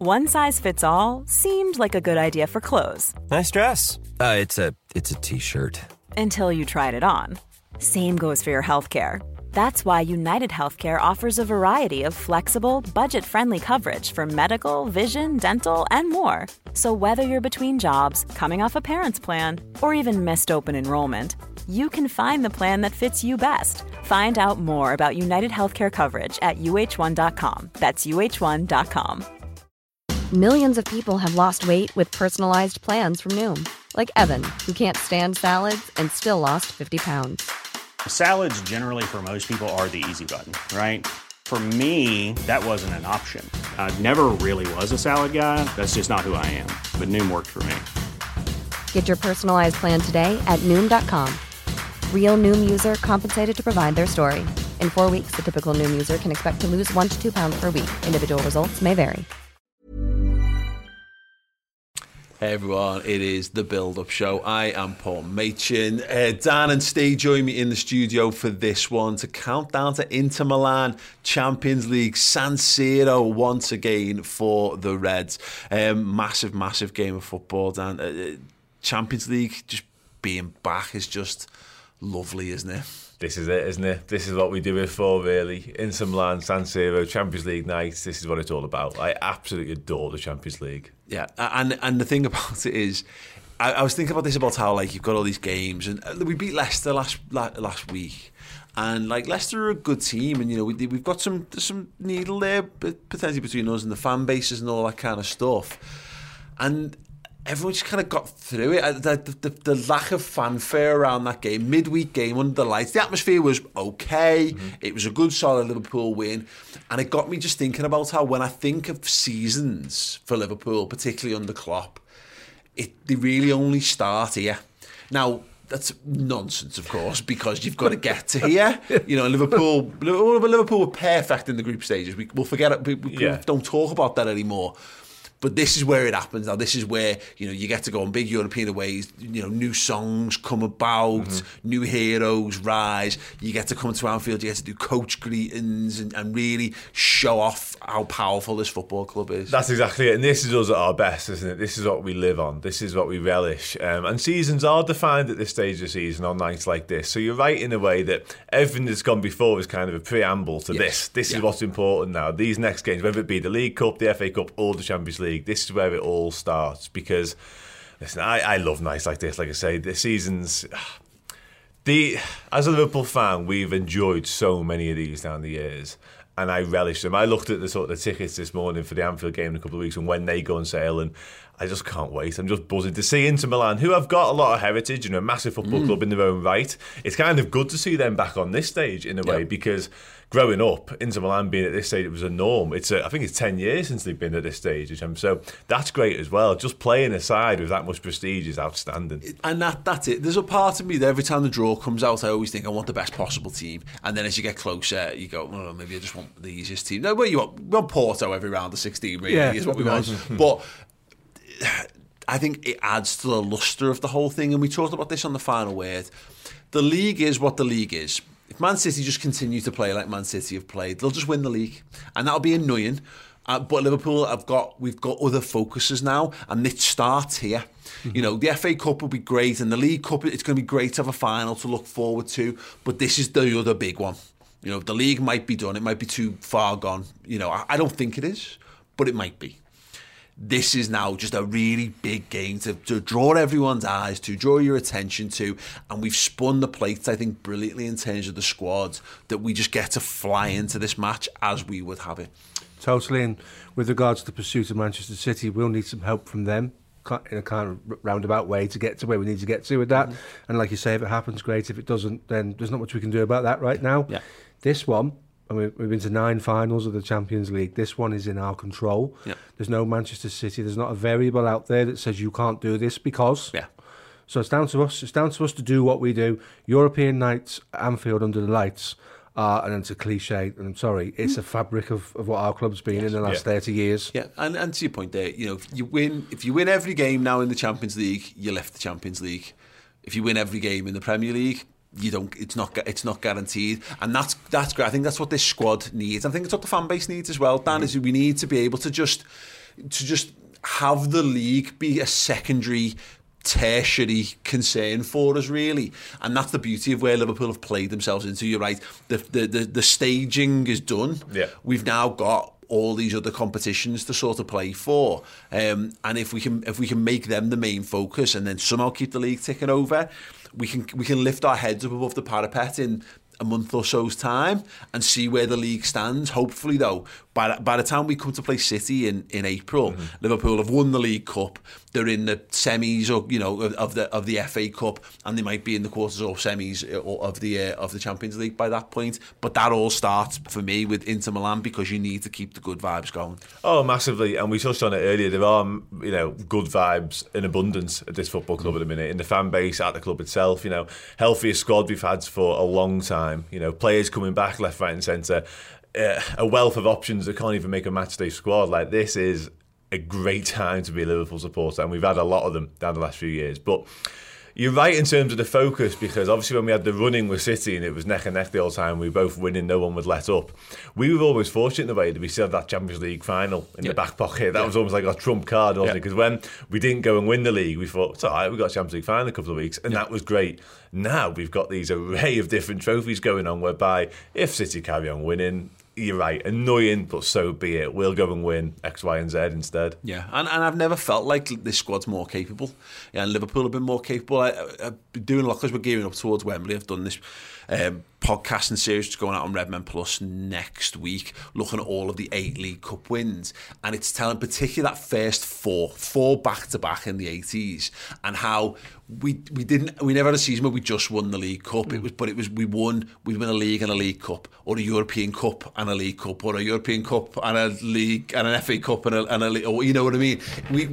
One size fits all seemed like a good idea for clothes. Nice dress. It's a t-shirt. Until you tried it on. Same goes for your healthcare. That's why United Healthcare offers a variety of flexible, budget-friendly coverage for medical, vision, dental, and more. So whether you're between jobs, coming off a parent's plan, or even missed open enrollment, you can find the plan that fits you best. Find out more about United Healthcare coverage at uh1.com. That's uh1.com. Millions of people have lost weight with personalized plans from Noom. Like Evan, who can't stand salads and still lost 50 pounds. Salads generally for most people are the easy button, right? For me, that wasn't an option. I never really was a salad guy. That's just not who I am. But Noom worked for me. Get your personalized plan today at Noom.com. Real Noom user compensated to provide their story. In 4 weeks, the typical Noom user can expect to lose 1 to 2 pounds per week. Individual results may vary. Hey everyone, it is the Build-Up Show. I am Paul Machin. Dan and Steve join me in the studio for this one to count down to Inter Milan Champions League San Siro once again for the Reds. Massive game of football, Dan. Champions League just being back is just lovely, isn't it? This is it, isn't it? This is what we do it for, really. Inter Milan, San Siro, Champions League nights. This is what it's all about. I absolutely adore the Champions League. Yeah, and the thing about it is, I was thinking about this, about how like you've got all these games, and we beat Leicester last week, and like Leicester are a good team, and you know we've got some needle there potentially between us and the fan bases and all that kind of stuff, and everyone just kind of got through it. The lack of fanfare around that game, midweek game under the lights, the atmosphere was okay. Mm-hmm. It was a good, solid Liverpool win. And it got me just thinking about how when I think of seasons for Liverpool, particularly under Klopp, they really only start here. Now, that's nonsense, of course, because you've got to get to here. You know, Liverpool were perfect in the group stages. We'll forget it. We don't talk about that anymore. But this is where it happens now. This is where, you know, you get to go on big European aways, you know, new songs come about, new heroes rise. You get to come to Anfield, you get to do coach greetings and really show off how powerful this football club is. That's exactly it. And this is us at our best, isn't it? This is what we live on. This is what we relish. And seasons are defined at this stage of the season on nights like this. So you're right in a way that everything that's gone before is kind of a preamble to this. This is what's important now. These next games, whether it be the League Cup, the FA Cup or the Champions League, this is where it all starts, because listen, I love nights like this. Like I say, the seasons, as a Liverpool fan, we've enjoyed so many of these down the years, and I relish them. I looked at the tickets this morning for the Anfield game in a couple of weeks, and when they go on sale, and I just can't wait. I'm just buzzing to see Inter Milan, who have got a lot of heritage, you know, a massive football club in their own right. It's kind of good to see them back on this stage in a way, because growing up, Inter Milan being at this stage, it was a norm. I think it's 10 years since they've been at this stage. So that's great as well. Just playing a side with that much prestige is outstanding. And that's it. There's a part of me that every time the draw comes out, I always think I want the best possible team. And then as you get closer, you go, oh, maybe I just want the easiest team. No, we want Porto every round of 16, really, is what we want. But I think it adds to the lustre of the whole thing. And we talked about this on the final word. The league is what the league is. If Man City just continue to play like Man City have played, they'll just win the league, and that'll be annoying. But Liverpool we've got other focuses now, and it starts here. Mm-hmm. You know, the FA Cup will be great, and the League Cup, it's going to be great to have a final to look forward to. But this is the other big one. You know, the league might be done; it might be too far gone. You know, I don't think it is, but it might be. This is now just a really big game to draw everyone's eyes to, draw your attention to, and we've spun the plates, I think, brilliantly in terms of the squad, that we just get to fly into this match as we would have it. Totally, and with regards to the pursuit of Manchester City, we'll need some help from them in a kind of roundabout way to get to where we need to get to with that. Mm-hmm. And like you say, if it happens, great. If it doesn't, then there's not much we can do about that right now. Yeah. This one, and we've been to 9 finals of the Champions League. This one is in our control. Yeah. There's no Manchester City. There's not a variable out there that says you can't do this because. Yeah. So it's down to us. It's down to us to do what we do. European nights, Anfield under the lights, and it's a cliche, and I'm sorry, it's a fabric of what our club's been in the last 30 years. Yeah, and to your point there, you know, if you win every game now in the Champions League, you lift the Champions League. If you win every game in the Premier League, you don't. It's not guaranteed, and that's great. I think that's what this squad needs. I think it's what the fan base needs as well. Dan, is we need to be able to just to just have the league be a secondary, tertiary concern for us, really. And that's the beauty of where Liverpool have played themselves into. You're right, the staging is done. Yeah. We've now got all these other competitions to sort of play for, and if we can make them the main focus and then somehow keep the league ticking over, we can lift our heads up above the parapet in a month or so's time and see where the league stands. Hopefully, though, by the time we come to play City in April, Liverpool have won the League Cup. They're in the semis, or of the FA Cup, and they might be in the quarters or semis of the Champions League by that point. But that all starts for me with Inter Milan, because you need to keep the good vibes going. Oh, massively, and we touched on it earlier. There are good vibes in abundance at this football club at the minute, in the fan base, at the club itself. Healthiest squad we've had for a long time. Players coming back left, right, and centre. A wealth of options that can't even make a matchday squad. Like, this is a great time to be a Liverpool supporter, and we've had a lot of them down the last few years. But you're right in terms of the focus, because obviously when we had the running with City and it was neck and neck the whole time, we were both winning, no one would let up. We were always fortunate in the way that we still had that Champions League final in the back pocket. That was almost like our trump card, wasn't it? Because when we didn't go and win the league, we thought, it's all right, we got a Champions League final in a couple of weeks, and that was great. Now we've got these array of different trophies going on, whereby if City carry on winning, you're right, annoying, but so be it. We'll go and win X, Y, and Z instead. Yeah, and I've never felt like this squad's more capable. Yeah, and Liverpool have been more capable. I've been doing a lot, because we're gearing up towards Wembley. I've done this podcasting series that's going out on Redmen Plus next week, looking at all of the 8 League Cup wins, and it's telling, particularly that first four back-to-back in the 80s, and how we never had a season where we just won the League Cup. We'd win a league and a League Cup, or a European Cup and a League Cup, or a European Cup and a league and an FA Cup and a league, or you know what I mean.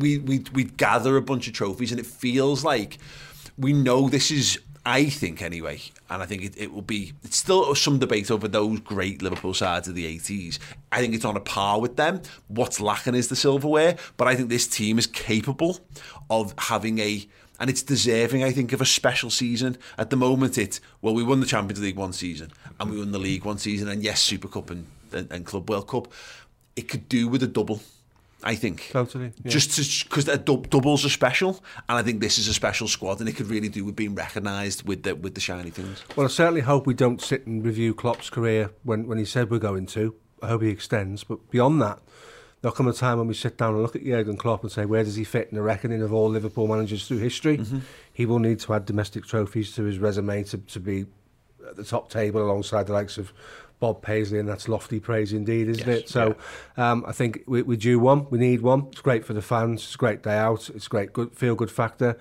We'd gather a bunch of trophies, and it feels like we know this is, I think anyway, and I think it will be, it's still some debate over those great Liverpool sides of the 80s. I think it's on a par with them. What's lacking is the silverware, but I think this team is capable of having and it's deserving, I think, of a special season. At the moment, we won the Champions League one season, and we won the League one season, and yes, Super Cup and Club World Cup. It could do with a double, I think. Totally. Yeah. Just because doubles are special, and I think this is a special squad, and it could really do with being recognised with the shiny things. Well, I certainly hope we don't sit and review Klopp's career when he said we're going to. I hope he extends, but beyond that, there'll come a time when we sit down and look at Jurgen Klopp and say, where does he fit in the reckoning of all Liverpool managers through history? He will need to add domestic trophies to his resume to be at the top table alongside the likes of Bob Paisley, and that's lofty praise indeed, isn't it? So I think we due one, we need one. It's great for the fans, it's a great day out, it's a great feel-good factor.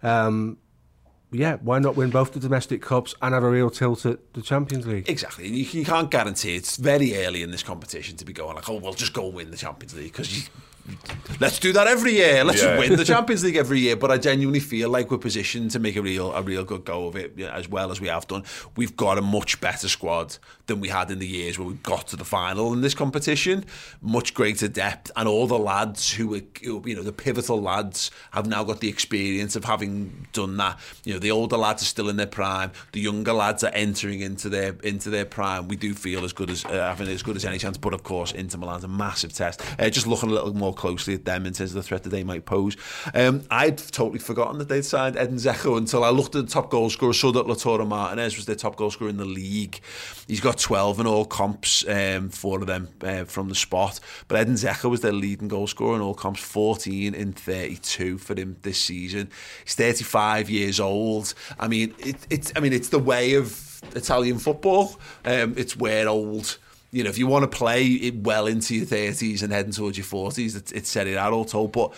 Why not win both the domestic cups and have a real tilt at the Champions League? Exactly. You can't guarantee. It's very early in this competition to be going like, we'll just go and win the Champions League, because let's do that every year. Let's just win the Champions League every year. But I genuinely feel like we're positioned to make a real good go of it, as well as we have done. We've got a much better squad than we had in the years where we got to the final in this competition. Much greater depth, and all the lads who were, the pivotal lads, have now got the experience of having done that. The older lads are still in their prime. The younger lads are entering into their prime. We do feel as good as having as good as any chance. But of course, Inter Milan's a massive test. Just looking a little more closely at them in terms of the threat that they might pose. I'd totally forgotten that they'd signed Edin Dzeko until I looked at the top goal scorer. Saw that Lautaro Martinez was their top goal scorer in the league. He's got 12 in all comps, 4 of them from the spot. But Edin Dzeko was their leading goal scorer in all comps, 14 in 32 for him this season. He's 35 years old. I mean, it's the way of Italian football. It's where old. If you want to play it well into your 30s and heading towards your 40s, it's Serie A all told. But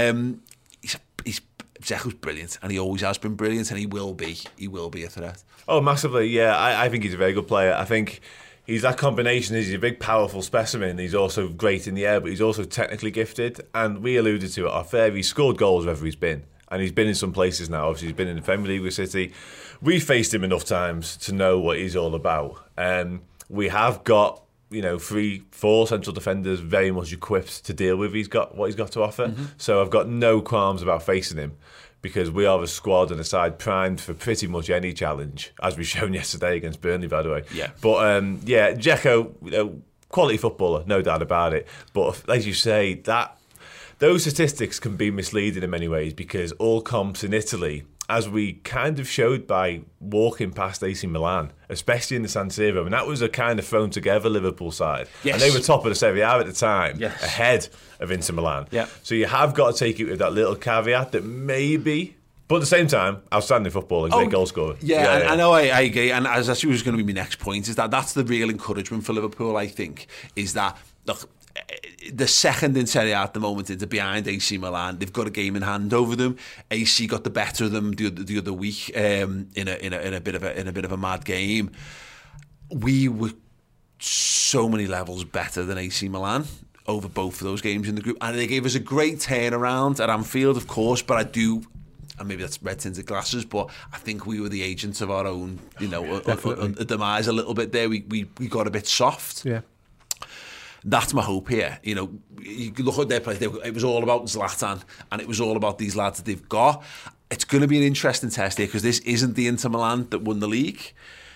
Dzeko's brilliant, and he always has been brilliant, and he will be a threat. Oh, massively, yeah. I think he's a very good player. I think he's that combination. He's a big, powerful specimen. He's also great in the air, but he's also technically gifted. And we alluded to it off air. He's scored goals wherever he's been. And he's been in some places now. Obviously, he's been in the Premier League with City. We've faced him enough times to know what he's all about. We have got 3-4 central defenders very much equipped to deal with what he's got to offer. So I've got no qualms about facing him, because we are a squad and a side primed for pretty much any challenge, as we've shown yesterday against Burnley, by the way. Yeah. But Dzeko, quality footballer, no doubt about it. But as you say, that those statistics can be misleading in many ways because all comps in Italy, as we kind of showed by walking past AC Milan, especially in the San Siro, and that was a kind of thrown together Liverpool side. Yes. And they were top of the Serie A at the time, yes, ahead of Inter Milan. Yeah. So you have got to take it with that little caveat that maybe, but at the same time, outstanding football and great goal scorer. Yeah, I know, I agree. And as actually was going to be my next point, is that's the real encouragement for Liverpool, I think, is that, look, the second in Serie A at the moment is behind AC Milan. They've got a game in hand over them. AC got the better of them the other week in a bit of a mad game. We were so many levels better than AC Milan over both of those games in the group, and they gave us a great turnaround at Anfield, of course. But I do. And maybe that's red tinted glasses, but I think we were the agents of our own, demise a little bit there. We got a bit soft. Yeah. That's my hope here. You look at their play. It was all about Zlatan, and it was all about these lads that they've got. It's going to be an interesting test here because this isn't the Inter Milan that won the league.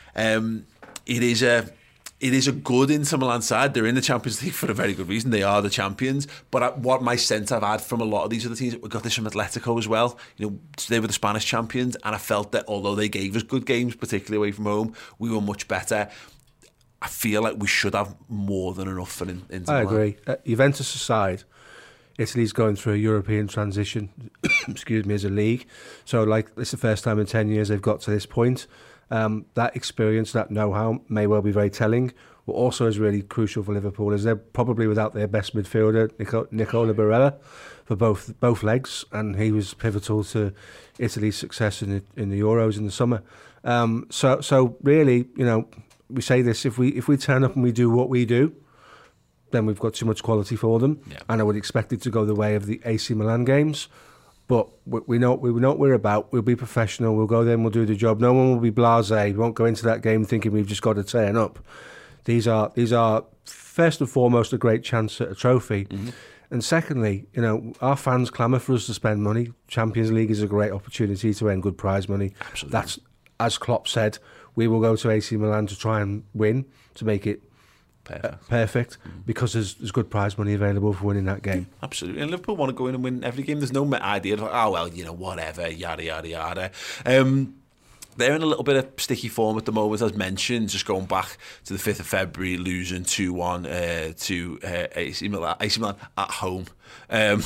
It is a good Inter Milan side. They're in the Champions League for a very good reason. They are the champions. But what my sense I've had from a lot of these other teams, we got this from Atletico as well. They were the Spanish champions, and I felt that although they gave us good games, particularly away from home, we were much better. I feel like we should have more than enough for Inter Milan. I agree. Juventus aside, Italy's going through a European transition, excuse me, as a league. So, it's the first time in 10 years they've got to this point. That experience, that know-how may well be very telling. What also is really crucial for Liverpool is they're probably without their best midfielder, Nicola Barella, for both legs, and he was pivotal to Italy's success in the Euros in the summer. So really, we say this: if we turn up and we do what we do, then we've got too much quality for them, and I would expect it to go the way of the AC Milan games. But we know what we're about. We'll be professional. We'll go there and we'll do the job. No one will be blasé. We won't go into that game thinking we've just got to turn up. These are first and foremost a great chance at a trophy. Mm-hmm. And secondly, our fans clamour for us to spend money. Champions League is a great opportunity to earn good prize money. Absolutely. That's, as Klopp said, we will go to AC Milan to try and win, to make it perfect, because there's good prize money available for winning that game. Absolutely. And Liverpool want to go in and win every game. There's no idea of, whatever, yada, yada, yada. They're in a little bit of sticky form at the moment, as mentioned, just going back to the 5th of February, losing 2-1 to AC Milan at home. How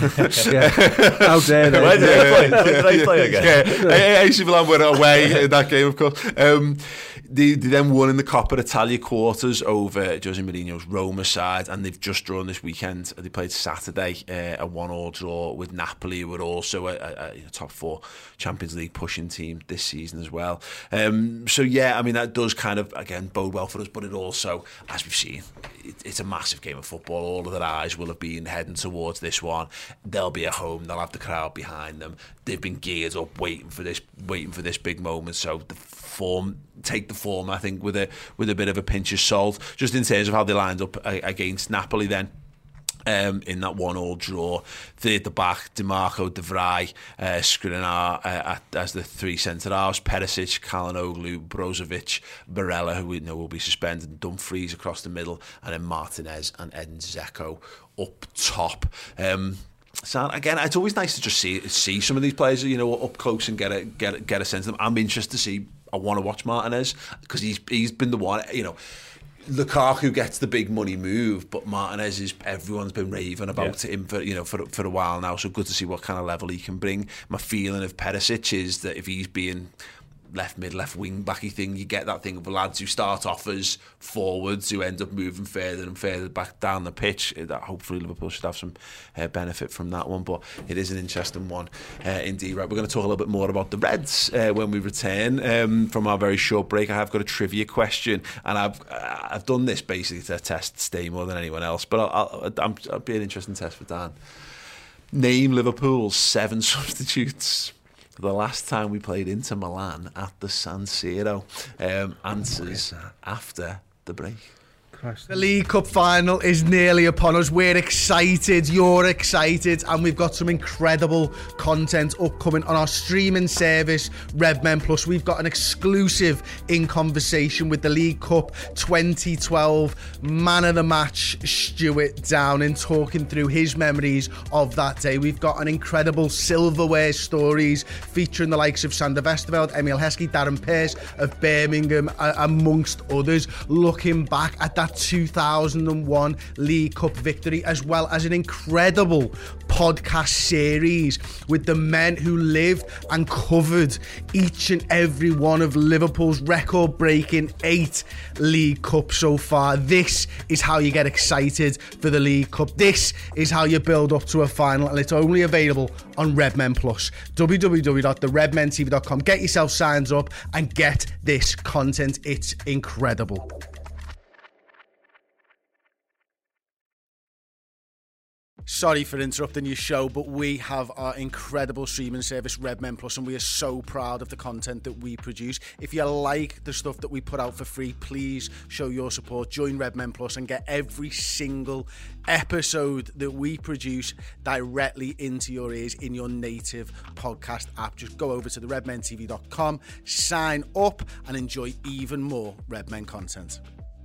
dare they? Where did they play again? AC Milan were away in that game, of course. They then won in the Coppa Italia quarters over Jose Mourinho's Roma side, and they've just drawn this weekend. They played Saturday, a 1-1 draw with Napoli, who are also a top 4 Champions League pushing team this season as well. That does kind of, again, bode well for us, but it also, as we've seen, it's a massive game of football. All of their eyes will have been heading towards this one. They'll be at home. They'll have the crowd behind them. They've been geared up, waiting for this big moment. So take the form, I think, with a bit of a pinch of salt, just in terms of how they lined up against Napoli then. In that 1-1 draw, third at the back, DiMarco, De Vrij, Skriniar as the 3 centre-halves, Perisic, Calhanoglu, Brozovic, Barella, who we know will be suspended, and Dumfries across the middle, and then Martinez and Edin Dzeko up top. So again, it's always nice to just see some of these players, up close and get a sense of them. I'm interested to see. I want to watch Martinez because he's been the one, Lukaku gets the big money move, but Martinez everyone's been raving about him for a while now. So good to see what kind of level he can bring. My feeling of Perisic is that if he's being left mid, left wing backy thing, you get that thing of lads who start off as forwards who end up moving further and further back down the pitch. That hopefully Liverpool should have some benefit from that one, but it is an interesting one indeed. Right, we're going to talk a little bit more about the Reds when we return from our very short break. I have got a trivia question, and I've done this basically to test Stay more than anyone else, but I'll be an interesting test for Dan. Name Liverpool's 7 substitutes the last time we played Inter Milan at the San Siro. Answers after the break. Christ. The League Cup final is nearly upon us. We're excited, you're excited, and we've got some incredible content upcoming on our streaming service, Redmen Plus. We've got an exclusive in conversation with the League Cup 2012 man of the match, Stuart Downing, talking through his memories of that day. We've got an incredible silverware stories featuring the likes of Sander Westerveld, Emil Heskey, Darren Pearce of Birmingham, amongst others, looking back at that 2001 League Cup victory, as well as an incredible podcast series with the men who lived and covered each and every one of Liverpool's record-breaking 8 League Cups so far. This is how you get excited for the League Cup. This is how you build up to a final, and it's only available on Redmen Plus. www.theredmentv.com. Get yourself signed up and get this content. It's incredible. Sorry for interrupting your show, but we have our incredible streaming service, Redmen Plus, and we are so proud of the content that we produce. If you like the stuff that we put out for free, please show your support. Join Redmen Plus and get every single episode that we produce directly into your ears in your native podcast app. Just go over to theredmentv.com, sign up, and enjoy even more Redmen content.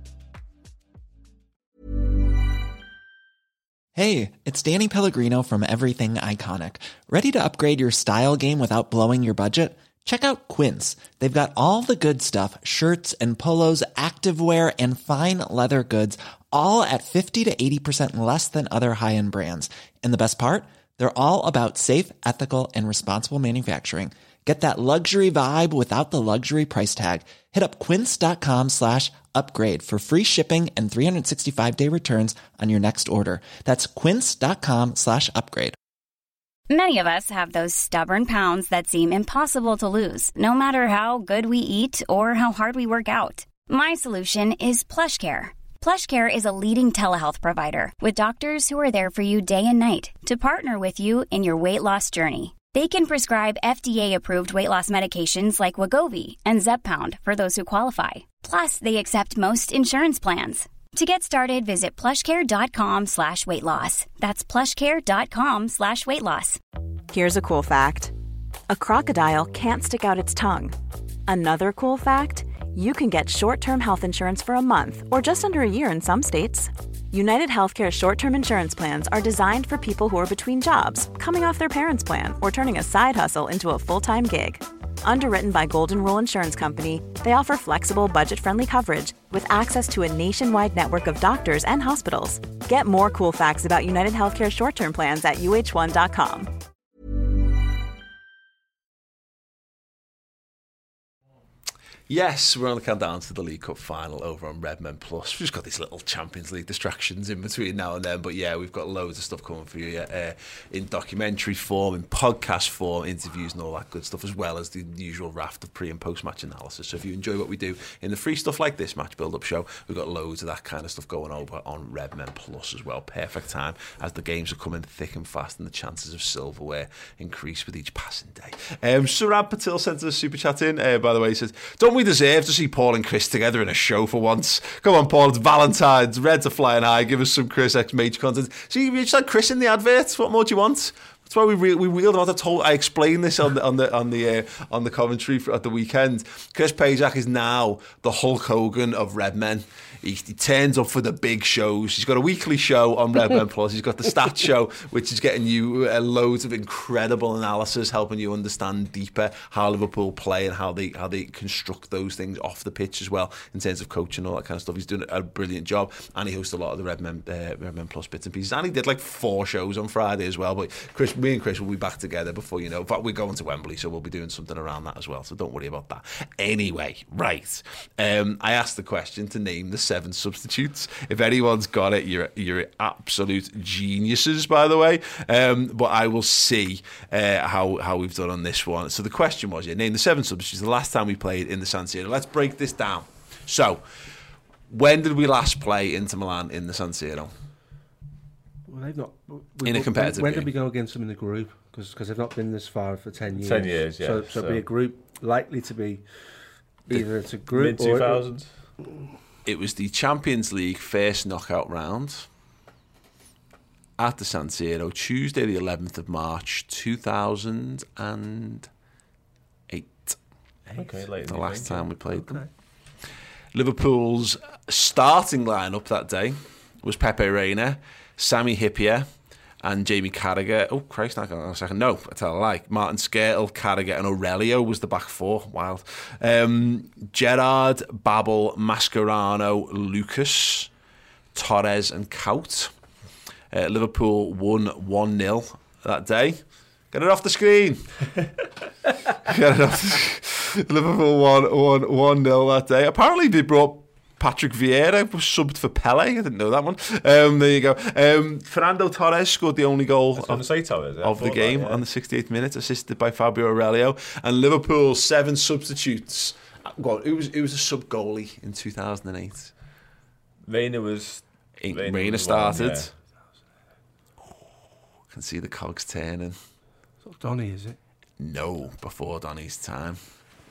Hey, it's Danny Pellegrino from Everything Iconic. Ready to upgrade your style game without blowing your budget? Check out Quince. They've got all the good stuff, shirts and polos, activewear, and fine leather goods, all at 50 to 80% less than other high-end brands. And the best part? They're all about safe, ethical, and responsible manufacturing. Get that luxury vibe without the luxury price tag. Hit up quince.com/upgrade for free shipping and 365-day returns on your next order. That's quince.com/upgrade. Many of us have those stubborn pounds that seem impossible to lose, no matter how good we eat or how hard we work out. My solution is PlushCare. PlushCare is a leading telehealth provider with doctors who are there for you day and night to partner with you in your weight loss journey. They can prescribe FDA-approved weight loss medications like Wegovy and Zepbound for those who qualify. Plus, they accept most insurance plans. To get started, visit plushcare.com/weight loss. That's plushcare.com/weight loss. Here's a cool fact. A crocodile can't stick out its tongue. Another cool fact, you can get short-term health insurance for a month or just under a year in some states. United Healthcare short-term insurance plans are designed for people who are between jobs, coming off their parents' plan, or turning a side hustle into a full-time gig. Underwritten by Golden Rule Insurance Company, they offer flexible, budget-friendly coverage with access to a nationwide network of doctors and hospitals. Get more cool facts about United Healthcare short-term plans at uh1.com. Yes, we're on the countdown to the League Cup final over on Redmen Plus. We've just got these little Champions League distractions in between now and then, but yeah, we've got loads of stuff coming for you in documentary form, in podcast form, interviews and all that good stuff, as well as the usual raft of pre- and post-match analysis. So if you enjoy what we do in the free stuff like this match build-up show, we've got loads of that kind of stuff going over on Redmen Plus as well. Perfect time as the games are coming thick and fast and the chances of silverware increase with each passing day. Surab Patil sent us a super chat in, by the way. He says, don't we deserve to see Paul and Chris together in a show for once? Come on, Paul, it's Valentine's. Reds are flying high. Give us some Chris X Major content. See, you just had Chris in the adverts. What more do you want? That's why we wheeled him out. I explained this on the commentary at the weekend. Chris Pajak is now the Hulk Hogan of Redmen. He turns up for the big shows. He's got a weekly show on Redmen Plus. He's got the Stats Show, which is getting you loads of incredible analysis, helping you understand deeper how Liverpool play and how they construct those things off the pitch as well, in terms of coaching and all that kind of stuff. He's doing a brilliant job, and he hosts a lot of the Redmen Plus bits and pieces. And he did like 4 shows on Friday as well. But me and Chris will be back together before you know. In fact, we're going to Wembley, so we'll be doing something around that as well. So don't worry about that. Anyway, right. I asked the question to name the 7 substitutes. If anyone's got it, you're absolute geniuses, by the way. But I will see how we've done on this one. So the question was, name the 7 substitutes the last time we played in the San Siro. Let's break this down. So, when did we last play Inter Milan in the San Siro? Well, they've not. In a competitive when game. did we go against them in the group? Because they've not been this far for 10 years. 10 years, yeah. So it'll be a group likely to be either it's a group mid-2000s. It was the Champions League first knockout round at the San Siro, Tuesday the 11th of March 2008. Okay, late the last time we played them. Liverpool's starting lineup that day was Pepe Reina, Sami Hyypiä, and Jamie Carragher. Oh, Christ, hang on a second. No, I tell a lie. Martin Skrtel, Carragher, and Aurelio was the back four. Wild. Gerrard, Babel, Mascherano, Lucas, Torres, and Kaut. Liverpool won 1-0 that day. Get it off the screen. Get it off the screen. Liverpool won 1-0 that day. Apparently they brought Patrick Vieira, was subbed for Pele. I didn't know that one. There you go. Fernando Torres scored the only goal of the game on the 68th minute, assisted by Fabio Aurelio. And Liverpool's 7 substitutes. Well, who was a sub goalie in 2008? Reina started. Yeah. Can see the cogs turning. It's not Donny, is it? No, before Donny's time.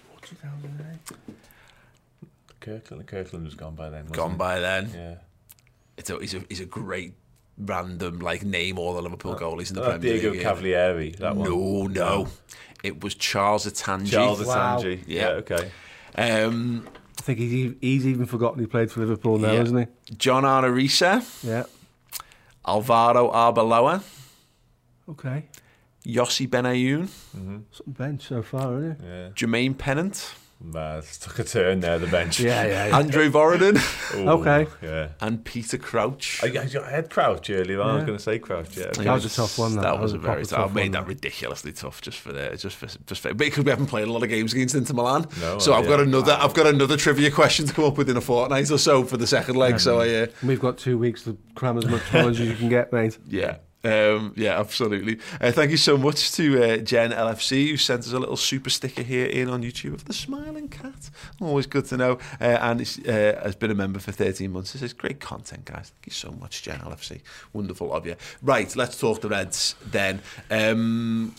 2008. Kirkland was gone by then. Yeah. He's a great random name all the Liverpool goalies in the Premier Diego League. Cavalieri. That one. No. It was Charles Atangi. Atangi. Yeah. Okay. I think he's even forgotten he played for Liverpool now, isn't he? John Arisa. Yeah. Alvaro Arbeloa. Okay. Yossi Benayoun. Some bench so far, isn't it? Yeah. Jermaine Pennant. It's took a turn there, the bench. Yeah. Andre Vorodin. Okay. Yeah. And Peter Crouch. I had Crouch earlier on. I was going to say Crouch. Yeah. That was a tough one. That was a very tough. I made that ridiculously tough just for because we haven't played a lot of games against Inter Milan. No, so I've got another trivia question to come up with in a fortnight or so for the second leg. So we've got 2 weeks to cram as much knowledge as you can get, mate. Yeah. Absolutely. Thank you so much to Jen LFC, who sent us a little super sticker here in on YouTube of the smiling cat. Always good to know. And has been a member for 13 months. This is great content, guys. Thank you so much, Jen LFC. Wonderful of you. Right, let's talk the Reds then. Dan,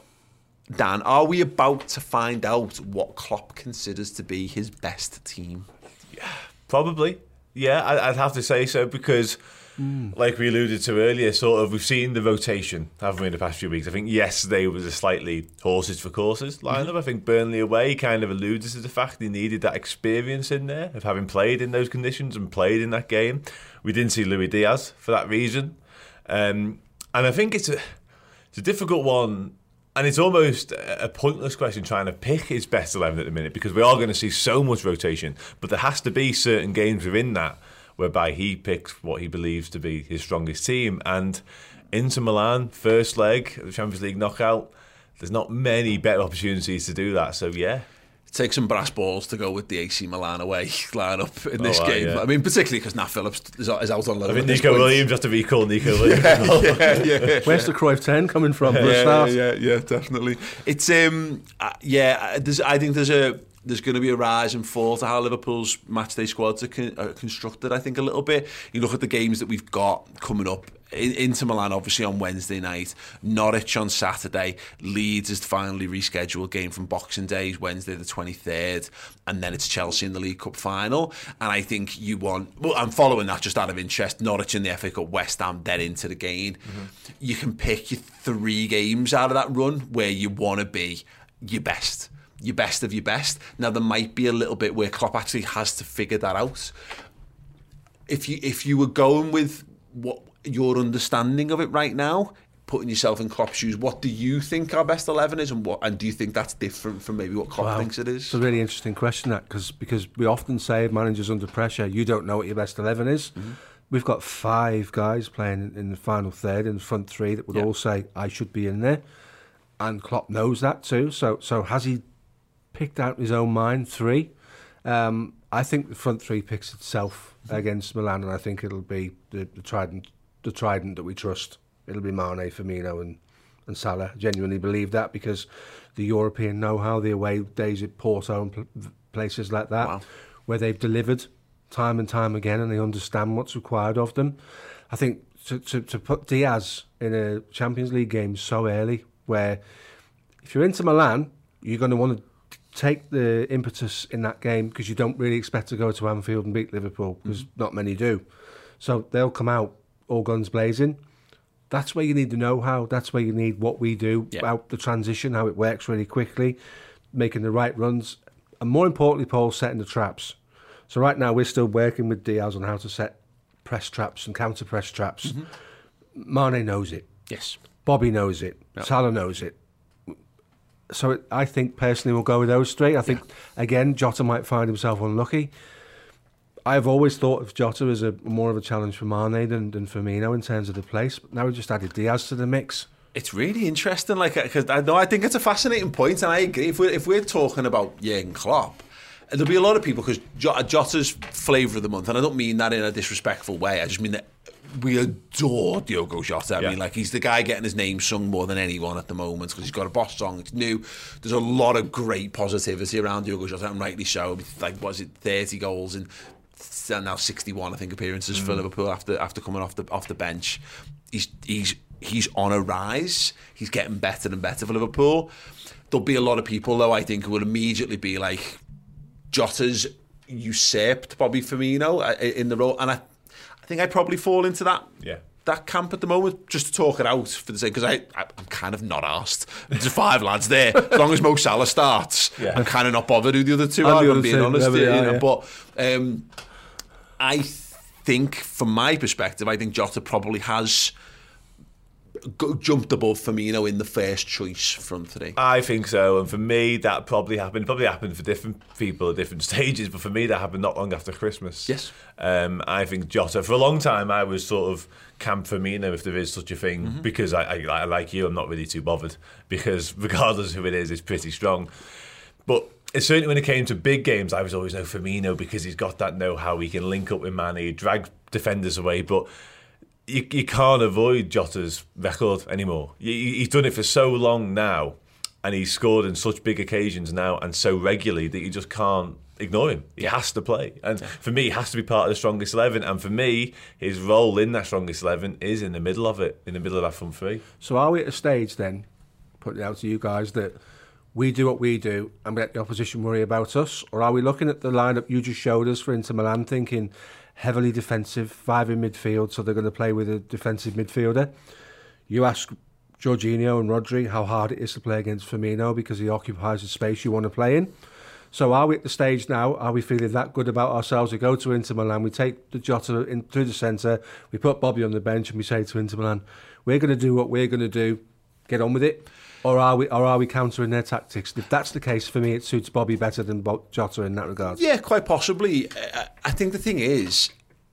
are we about to find out what Klopp considers to be his best team? Yeah, probably. Yeah, I'd have to say so because... Like we alluded to earlier, we've seen the rotation, haven't we, in the past few weeks? I think yesterday was a slightly horses for courses lineup. I think Burnley away kind of alluded to the fact he needed that experience in there of having played in those conditions and played in that game. We didn't see Luis Diaz for that reason. And I think it's a difficult one, and it's almost a pointless question trying to pick his best 11 at the minute because we are going to see so much rotation, but there has to be certain games within that whereby he picks what he believes to be his strongest team. And Inter Milan, first leg of the Champions League knockout, there's not many better opportunities to do that. So, yeah. Take some brass balls to go with the AC Milan away lineup in this game. Yeah. I mean, particularly because Nat Phillips is out on loan. I mean, Nico Williams has to recall Nico Williams. Where's the Cruyff 10 coming from? Yeah, definitely. It's I think there's going to be a rise and fall to how Liverpool's matchday squads are constructed, I think, a little bit. You look at the games that we've got coming up. Inter Milan, obviously, on Wednesday night. Norwich on Saturday. Leeds is finally rescheduled game from Boxing Day, Wednesday the 23rd. And then it's Chelsea in the League Cup final. And I think I'm following that just out of interest. Norwich in the FA Cup, West Ham, then into the game. Mm-hmm. You can pick your 3 games out of that run where you want to be your best. Your best of your best. Now there might be a little bit where Klopp actually has to figure that out. If you were going with what your understanding of it right now, putting yourself in Klopp's shoes, what do you think our best 11 is, and do you think that's different from maybe what Klopp thinks it is? It's a really interesting question, that, because we often say managers under pressure, you don't know what your best 11 is. Mm-hmm. We've got 5 guys playing in the final third in the front 3 that would all say I should be in there, and Klopp knows that too. So has he picked out in his own mind 3? I think the front 3 picks itself against Milan, and I think it'll be the trident that we trust. It'll be Mane, Firmino and Salah. I genuinely believe that because the European know-how, the away days at Porto and places like that, where they've delivered time and time again and they understand what's required of them. I think to put Diaz in a Champions League game so early, where if you're into Milan, you're going to want to take the impetus in that game because you don't really expect to go to Anfield and beat Liverpool because not many do. So they'll come out all guns blazing. That's where you need the know-how. That's where you need what we do about the transition, how it works really quickly, making the right runs, and more importantly, Paul, setting the traps. So right now we're still working with Diaz on how to set press traps and counter press traps. Mane knows it. Yes. Bobby knows it. Salah knows it. So I think personally we'll go with those three. I think, again, Jota might find himself unlucky. I've always thought of Jota as more of a challenge for Mane than Firmino in terms of the place. But now we've just added Diaz to the mix. It's really interesting, because I think it's a fascinating point, and I agree. If we're talking about Jurgen Klopp, there'll be a lot of people, because Jota's flavour of the month, and I don't mean that in a disrespectful way. I just mean that we adore Diogo Jota. I mean, he's the guy getting his name sung more than anyone at the moment because he's got a boss song. It's new. There's a lot of great positivity around Diogo Jota, and rightly so. Was it 30 goals and now 61, I think, appearances for Liverpool after coming off the bench. He's on a rise. He's getting better and better for Liverpool. There'll be a lot of people, though, I think, who will immediately be like, Jota's usurped Bobby Firmino in the role, and I think I'd probably fall into that camp at the moment, just to talk it out for the sake, because I'm kind of not arsed. There's 5 lads there. As long as Mo Salah starts, I'm kind of not bothered who the other two are, I'm being honest. But I think, from my perspective, I think Jota probably has jumped above Firmino in the first choice front three. I think so, and for me that probably happened. It probably happened for different people at different stages, but for me that happened not long after Christmas. Yes. I think Jota, for a long time I was sort of camp Firmino, if there is such a thing, because I like you, I'm not really too bothered, because regardless of who it is, it's pretty strong. But certainly when it came to big games, I was always Firmino, because he's got that know-how. He can link up with Mane, drag defenders away, but you can't avoid Jota's record anymore. He's done it for so long now, and he's scored in such big occasions now and so regularly that you just can't ignore him. He has to play. And for me, he has to be part of the strongest 11. And for me, his role in that strongest 11 is in the middle of it, in the middle of that front three. So are we at a stage then, putting it out to you guys, that we do what we do and we let the opposition worry about us? Or are we looking at the lineup you just showed us for Inter Milan, thinking heavily defensive, 5 in midfield, so they're going to play with a defensive midfielder? You ask Jorginho and Rodri how hard it is to play against Firmino because he occupies the space you want to play in. So are we at the stage now, are we feeling that good about ourselves? We go to Inter Milan, we take the Jota in through the centre, we put Bobby on the bench and we say to Inter Milan, we're going to do what we're going to do, get on with it? Or are we countering their tactics? If that's the case, for me, it suits Bobby better than Jota in that regard. Yeah, quite possibly. I think the thing is,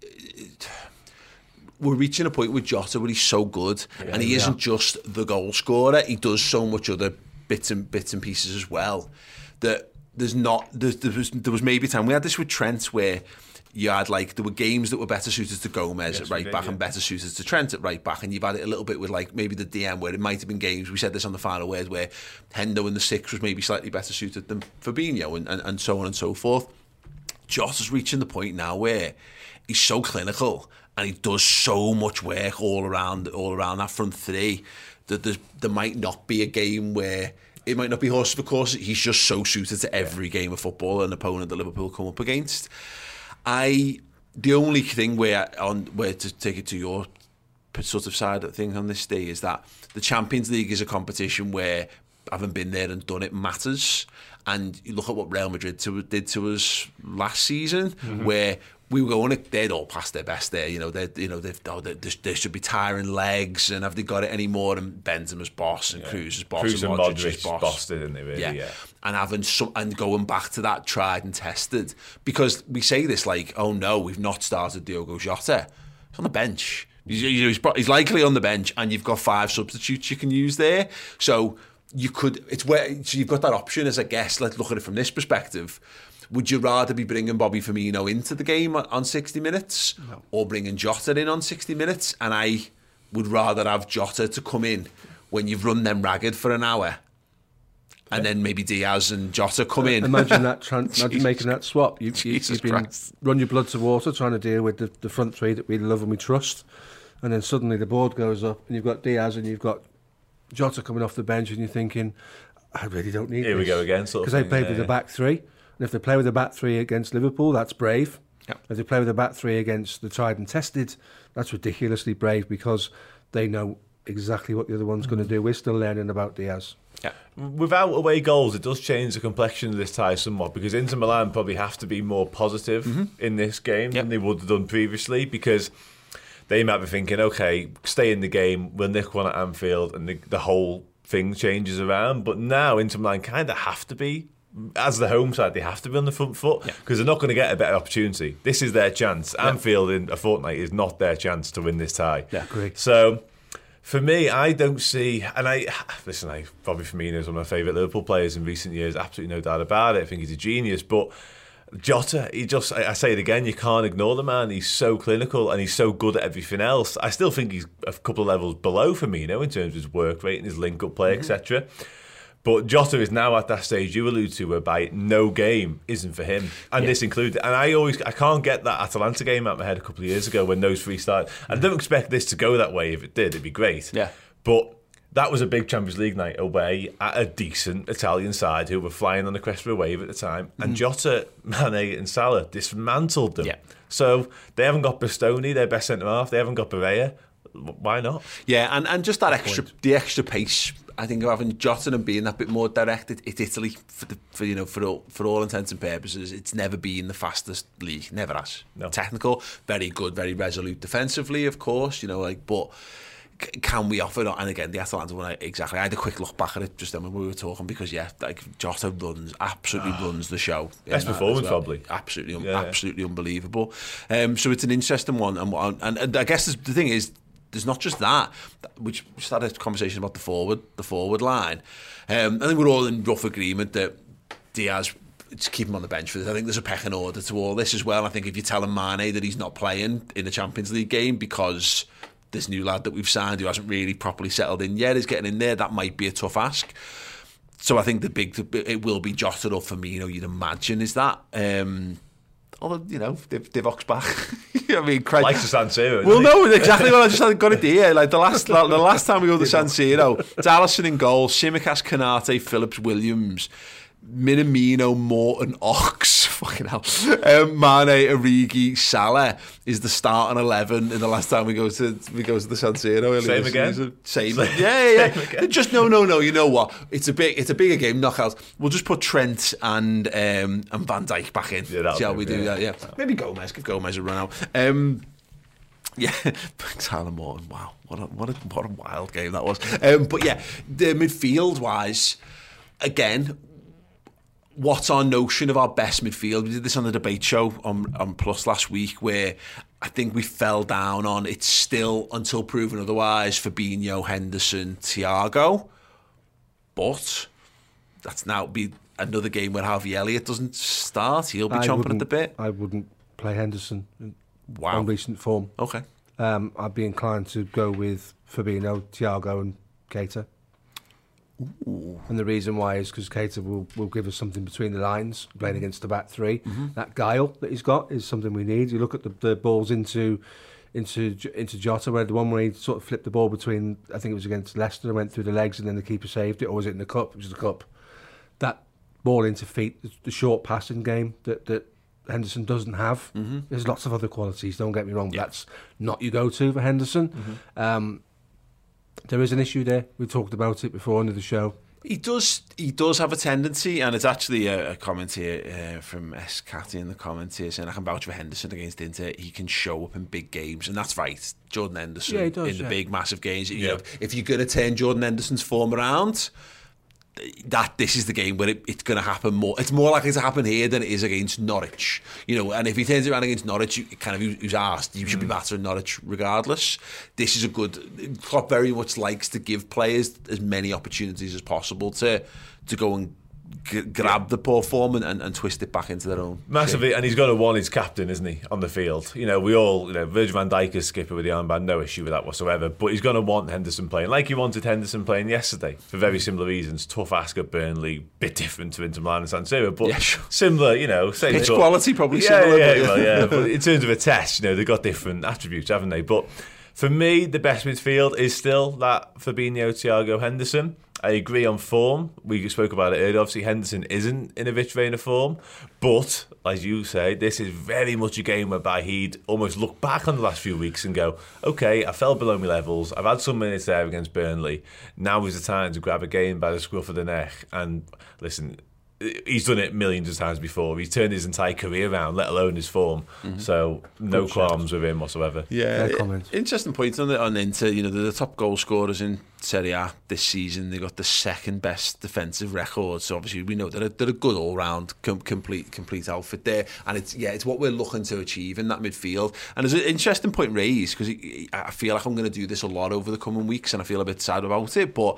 we're reaching a point with Jota where he's so good, and he isn't just the goal scorer. He does so much other bits and pieces as well. That there was maybe a time, we had this with Trent, where you had there were games that were better suited to Gomez at right back and better suited to Trent at right back, and you've had it a little bit with maybe the DM, where it might have been games, we said this on the final word, where Hendo in the 6 was maybe slightly better suited than Fabinho, and so on and so forth. Jota's reaching the point now where he's so clinical and he does so much work all around that front three that there might not be a game where it might not be horse for course. He's just so suited to every game of football an opponent that Liverpool come up against. The only thing where to take it to your sort of side of things on this day is that the Champions League is a competition where having been there and done it matters. And you look at what Real Madrid did to us last season, where we were going, they'd all past their best there. They should be tiring legs, and have they got it anymore? And Benzema's boss, and Kroos is boss, Kroos and Modric's boss. Bossed it, didn't they? Really? Yeah. And having and going back to that tried and tested, because we say this oh no, we've not started Diogo Jota. He's on the bench. He's likely on the bench, and you've got 5 substitutes you can use there. So you've got that option as a guest. Let's look at it from this perspective. Would you rather be bringing Bobby Firmino into the game on 60 minutes or bringing Jota in on 60 minutes? And I would rather have Jota to come in when you've run them ragged for an hour, and then maybe Diaz and Jota come in. Imagine imagine making that swap. You've been run your blood to water trying to deal with the front three that we love and we trust, and then suddenly the board goes up and you've got Diaz and you've got Jota coming off the bench, and you're thinking, I really don't need Here we go again, sort of because they thing, played with the back three, and if they play with the back three against Liverpool, that's brave. Yep. If they play with the back three against the tried and tested, that's ridiculously brave because they know exactly what the other one's going to do. We're still learning about Diaz. Yeah. Without away goals, it does change the complexion of this tie somewhat, because Inter Milan probably have to be more positive in this game than they would have done previously, because they might be thinking, okay, stay in the game, we'll nick one at Anfield, and the whole thing changes around. But now Inter Milan kind of have to be, as the home side, they have to be on the front foot, because they're not going to get a better opportunity. This is their chance. Anfield in a fortnight is not their chance to win this tie. Yeah, great. So for me, I don't see, and Bobby Firmino is one of my favourite Liverpool players in recent years, absolutely no doubt about it. I think he's a genius, but Jota, I say it again, you can't ignore the man. He's so clinical and he's so good at everything else. I still think he's a couple of levels below Firmino in terms of his work rate and his link-up play, etc. But Jota is now at that stage you allude to, whereby no game isn't for him, and this included. And I can't get that Atalanta game out of my head a couple of years ago when those three started. I don't expect this to go that way. If it did, it'd be great. Yeah. But that was a big Champions League night away at a decent Italian side who were flying on the crest of a wave at the time. And Jota, Mane and Salah dismantled them. Yeah. So they haven't got Bastoni, their best centre-half. They haven't got Barea. Why not? Yeah, and just that extra pace. I think of having Jota and being that bit more direct. It's Italy for all intents and purposes. It's never been the fastest league. Never has. No. Technical, very good, very resolute defensively, of course. But can we offer? And again, the Atalanta one, exactly. I had a quick look back at it just then when we were talking, because Jota absolutely runs the show. Best performance, probably. Absolutely unbelievable. So it's an interesting one, and I guess the thing is, there's not just that, which started a conversation about the forward line. I think we're all in rough agreement that Diaz, to keep him on the bench for this. I think there's a pecking order to all this as well. I think if you're telling Mane that he's not playing in the Champions League game because this new lad that we've signed who hasn't really properly settled in yet is getting in there, that might be a tough ask. So I think it will be Jota or Firmino, you'd imagine, is that. Although, Divock's back. I mean, likes the San Siro. Well, no, exactly what I just got it here. Like the last time we go to San Siro, it's Alisson in goal, Tsimikas, Konate, Phillips, Williams, Minamino, Morton, Ox, fucking hell, Mane, Origi, Salah is the starting 11 in the last time we go to the San Siro. Same again. Same. Yeah. Same again. Just no. You know what? It's a bigger game. Knockout. We'll just put Trent and Van Dijk back in. Yeah, shall we do that? Yeah. Maybe Gomez. Give Gomez a run out. Yeah, Tyler Morton. Wow, what a wild game that was. But yeah, the midfield wise, again, what's our notion of our best midfield? We did this on the debate show on Plus last week, where I think we fell down on it's still, until proven otherwise, Fabinho, Henderson, Thiago. But that's now be another game where Harvey Elliott doesn't start. He'll be chomping at the bit. I wouldn't play Henderson Wow. on recent form. Okay. I'd be inclined to go with Fabinho, Thiago and Keita. Ooh. And the reason why is because Keita will give us something between the lines, playing against the back three. That guile that he's got is something we need. You look at the balls into Jota, where the one where he sort of flipped the ball between, I think it was against Leicester, and went through the legs and then the keeper saved it, or was it in the cup? It was the cup. That ball into feet, the short passing game that Henderson doesn't have. There's lots of other qualities, don't get me wrong, but that's not your go-to for Henderson. There is an issue there. We talked about it before under the show. He does have a tendency, and it's actually a comment here from S. Catty in the comment here saying, I can vouch for Henderson against Inter. He can show up in big games, and that's right. Jordan Henderson he does, in the big, massive games. You know, if you're going to turn Jordan Henderson's form around, this is the game where it's going to happen more. It's more likely to happen here than it is against Norwich. You know, and if he turns around against Norwich, who's asked, you should be battering Norwich regardless. This is a good. Klopp very much likes to give players as many opportunities as possible to go and grab the poor form and twist it back into their own massively shape. And he's got to want his captain, isn't he, on the field? You know, we all, Virgil van Dijk is skipper with the armband, no issue with that whatsoever, but he's going to want Henderson playing like he wanted Henderson playing yesterday for very similar reasons. Tough ask at Burnley, bit different to Inter Milan and San Siro, but similar, same pitch quality probably similar. But in terms of a test, they've got different attributes, haven't they? But for me, the best midfield is still that Fabinho, Thiago, Henderson. I agree on form. We spoke about it earlier. Obviously, Henderson isn't in a rich vein of form. But, as you say, this is very much a game whereby he'd almost look back on the last few weeks and go, OK, I fell below my levels. I've had some minutes there against Burnley. Now is the time to grab a game by the scruff of the neck. And, listen, he's done it millions of times before. He's turned his entire career around, let alone his form. So no qualms with him whatsoever. Yeah, interesting point on Inter. You know, they're the top goal scorers in Serie A this season. They got the second best defensive record. So obviously we know they're a good all round complete outfit there. And it's what we're looking to achieve in that midfield. And there's an interesting point raised, because I feel like I'm going to do this a lot over the coming weeks, and I feel a bit sad about it. But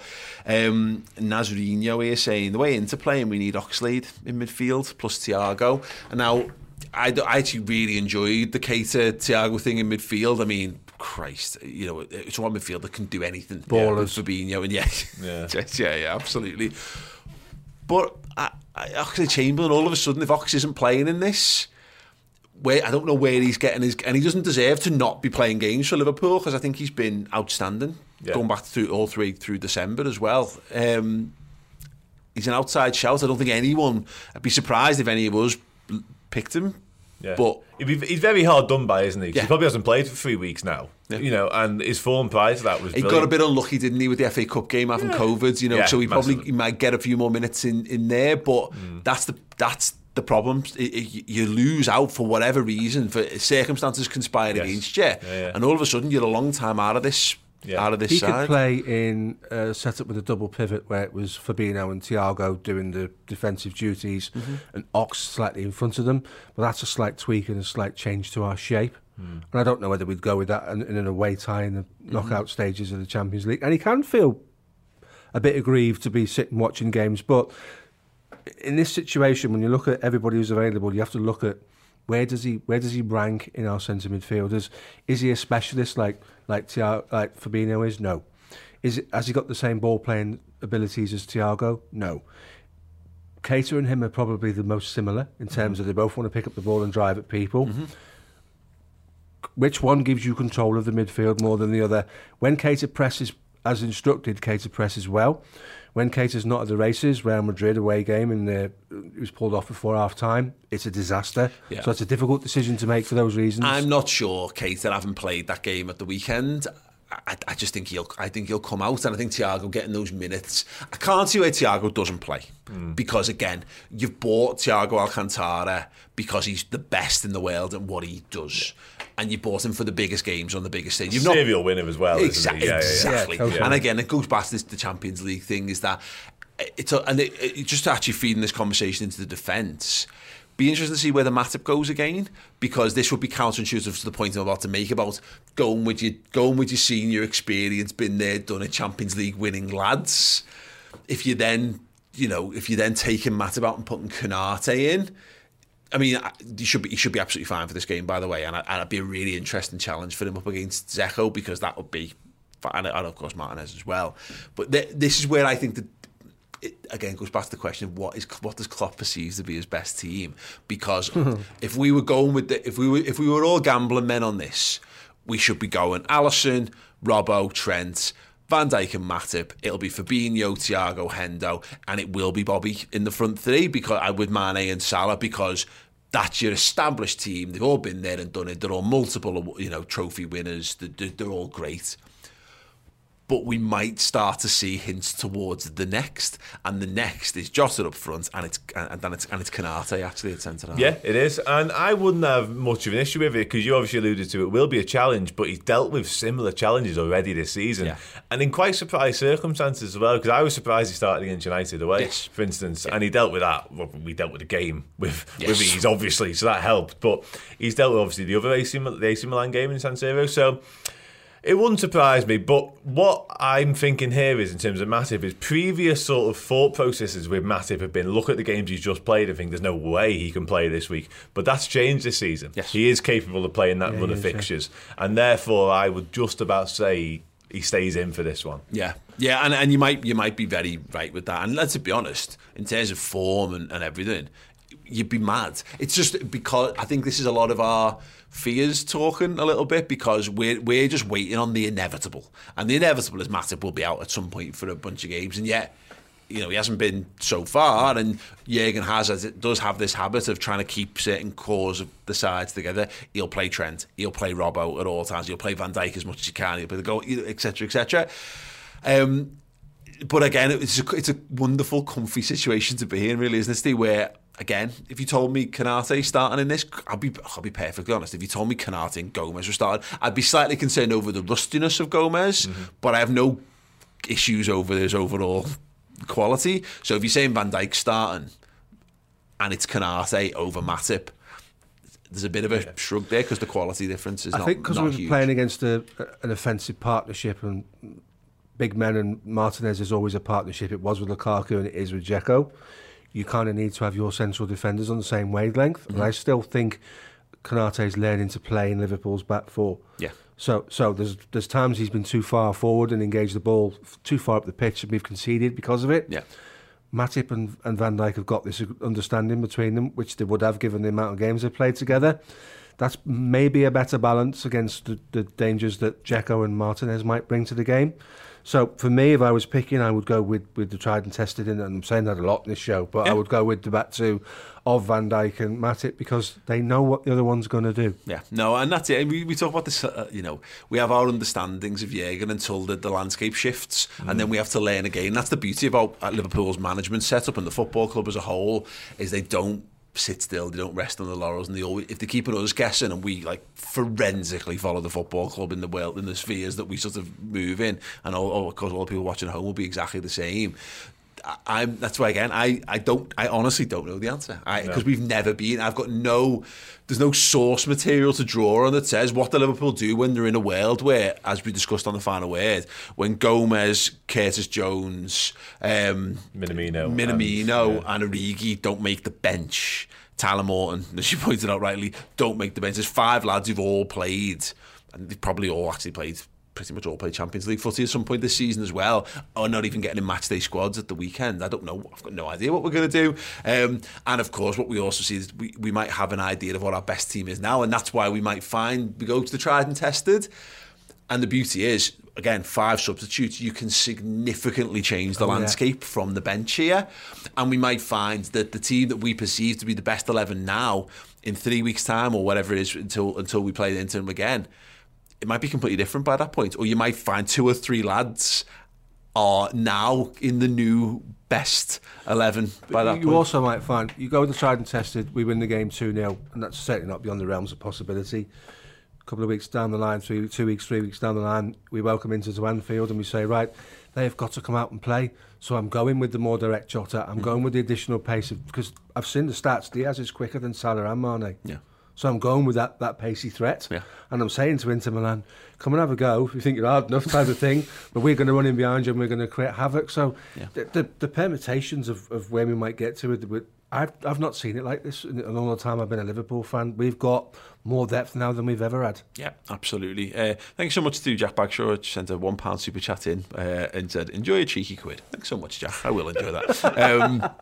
Nazarino here saying the way Inter playing, we need Oxlade in midfield plus Thiago. And now I actually really enjoyed the Keita-Thiago thing in midfield. I mean, Christ, you know, it's one midfield that can do anything. Ballers. Fabinho, and yeah, absolutely. But Oxlade-Chamberlain, all of a sudden, if Ox isn't playing in this, I don't know where he's getting his, and he doesn't deserve to not be playing games for Liverpool, because I think he's been outstanding, going back through all three through December as well. He's an outside shout. I don't think anyone, I'd be surprised if any of us picked him. Yeah. But he's very hard done by, isn't he? 'Cause he probably hasn't played for 3 weeks now. Yeah. You know, and his form prior to that was brilliant. He got a bit unlucky, didn't he, with the FA Cup game having COVID? You know, so he might get a few more minutes in there. But that's the problem. You lose out for whatever reason, for circumstances conspired against you, and all of a sudden you're a long time out of this. Out of this he side. could play in a setup with a double pivot where it was Fabinho and Thiago doing the defensive duties and Ox slightly in front of them, but that's a slight tweak and a slight change to our shape. And I don't know whether we'd go with that in an away tie in the knockout stages of the Champions League. And he can feel a bit aggrieved to be sitting watching games, but in this situation, when you look at everybody who's available, you have to look at where does he rank in our centre midfielders? Is he a specialist like Fabinho is? No. Has he got the same ball playing abilities as Thiago? No. Keita and him are probably the most similar in terms of they both want to pick up the ball and drive at people. Which one gives you control of the midfield more than the other? When Keita presses as instructed, Keita presses well. When Keita's not at the races, Real Madrid away game, and it was pulled off before half-time, it's a disaster. Yeah. So it's a difficult decision to make for those reasons. I'm not sure Keita, having played that game at the weekend, I just think he'll come out, and I think Thiago getting those minutes. I can't see why Thiago doesn't play, because again, you've bought Thiago Alcantara because he's the best in the world at what he does, and you bought him for the biggest games on the biggest stage. Serial winner as well, isn't he? Exactly. Totally. And again, it goes back to the Champions League thing, is that it's just actually feeding this conversation into the defence. Be interesting to see where the Matip goes again, because this would be counterintuitive to the point I'm about to make about going with your senior experience, been there, done it, Champions League winning lads. If you then taking Matip out and putting Konate in, I mean, he should be absolutely fine for this game, by the way, and it'd be a really interesting challenge for him up against Dzeko, because that would be, and of course Martinez as well. But this is where I think that. It again goes back to the question of what does Klopp perceive to be his best team? Because if we were going with if we were all gambling men on this, we should be going Alisson, Robbo, Trent, Van Dijk and Matip. It'll be Fabinho, Thiago, Hendo, and it will be Bobby in the front three, because with Mane and Salah, because that's your established team. They've all been there and done it. They're all multiple, trophy winners. They're all great. But we might start to see hints towards the next, and the next is Jota up front, and it's Konate actually at centre half. Yeah, it is, and I wouldn't have much of an issue with it, because you obviously alluded to it will be a challenge, but he's dealt with similar challenges already this season, and in quite surprise circumstances as well. Because I was surprised he started against United away, for instance, and he dealt with that. Well, we dealt with the game with ease, obviously, so that helped. But he's dealt with obviously the other AC Milan game in San Siro, so. It wouldn't surprise me, but what I'm thinking here is, in terms of Matip, is previous sort of thought processes with Matip have been, look at the games he's just played and think there's no way he can play this week. But that's changed this season. Yes. He is capable of playing that run of fixtures. Yeah. And therefore, I would just about say he stays in for this one. Yeah, and you might be very right with that. And let's be honest, in terms of form and everything, you'd be mad. It's just because I think this is a lot of our fears talking a little bit, because we're just waiting on the inevitable, and the inevitable is Matip will be out at some point for a bunch of games, and yet, you know, he hasn't been so far, and Jurgen does have this habit of trying to keep certain cores of the sides together. He'll play Trent, he'll play Robbo at all times, he'll play Van Dijk as much as he can, he'll play the goal, etc., etc. But again, it's a wonderful, comfy situation to be in, really, isn't it, Steve? Where, again, if you told me Konate starting in this, I'll be perfectly honest. If you told me Konate and Gomez were starting, I'd be slightly concerned over the rustiness of Gomez, but I have no issues over his overall quality. So if you're saying Van Dijk starting and it's Konate over Matip, there's a bit of a shrug there, because the quality difference is not huge. I think because we're playing against an offensive partnership, and big men, and Martinez is always a partnership. It was with Lukaku and it is with Dzeko. You kind of need to have your central defenders on the same wavelength. And I still think Konate's learning to play in Liverpool's back four. Yeah. So there's times he's been too far forward and engaged the ball too far up the pitch, and we've conceded because of it. Yeah. Matip and Van Dijk have got this understanding between them, which they would have given the amount of games they've played together. That's maybe a better balance against the dangers that Dzeko and Martinez might bring to the game. So for me, if I was picking, I would go with the tried and tested, and I'm saying that a lot in this show, but I would go with the back two of Van Dijk and Matip, because they know what the other one's going to do. Yeah, no, and that's it. We talk about this, you know, we have our understandings of Jurgen until the landscape shifts, and then we have to learn again. That's the beauty about Liverpool's management setup and the football club as a whole, is they don't sit still, they don't rest on the laurels, and if they're keeping us guessing, and we like forensically follow the football club in the world, in the spheres that we sort of move in, and of course all the people watching at home will be exactly the same. That's why, again, I honestly don't know the answer, because we've never been. There's no source material to draw on that says what do Liverpool do when they're in a world where, as we discussed on the final word, when Gomez, Curtis Jones, Minamino and Origi don't make the bench. Tyler Morton, as you pointed out rightly, don't make the bench. There's 5 lads who've all played, and they've probably all actually played. Pretty much all play Champions League footy at some point this season as well, or not even getting in match day squads at the weekend. I don't know. I've got no idea what we're going to do. And of course, what we also see is we might have an idea of what our best team is now, and that's why we go to the tried and tested. And the beauty is, again, 5 substitutes, you can significantly change the landscape from the bench here. And we might find that the team that we perceive to be the best 11 now, in 3 weeks' time or whatever it is, until we play the interim again, it might be completely different by that point. Or you might find 2 or 3 lads are now in the new best 11 by that point. You also might find, you go with the tried and tested, we win the game 2-0, and that's certainly not beyond the realms of possibility. A couple of weeks down the line, 2 weeks, 3 weeks down the line, we welcome Inter to Anfield and we say, right, they've got to come out and play. So I'm going with the more direct Jota. I'm going with the additional pace, because I've seen the stats. Diaz is quicker than Salah and Mane. Yeah. So I'm going with that pacey threat. Yeah. And I'm saying to Inter Milan, come and have a go if you think you're hard enough, type of thing. But we're going to run in behind you and we're going to create havoc. So the permutations of where we might get to, I've not seen it like this in all the time I've been a Liverpool fan. We've got more depth now than we've ever had. Yeah, absolutely. Thanks so much to Jack Bagshaw, who sent a £1 super chat in and said, enjoy a cheeky quid. Thanks so much, Jack. I will enjoy that.